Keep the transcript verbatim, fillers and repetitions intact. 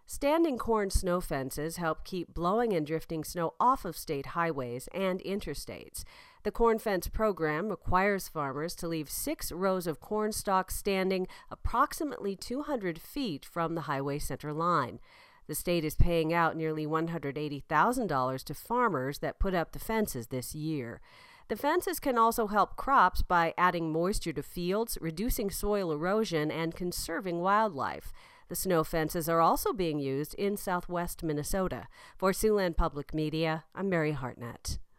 Standing corn snow fences help keep blowing and drifting snow off of state highways and interstates. The Corn Fence program requires farmers to leave six rows of corn stalks standing approximately two hundred feet from the highway center line. The state is paying out nearly one hundred eighty thousand dollars to farmers that put up the fences this year. The fences can also help crops by adding moisture to fields, reducing soil erosion, and conserving wildlife. The snow fences are also being used in southwest Minnesota. For Siouxland Public Media, I'm Mary Hartnett.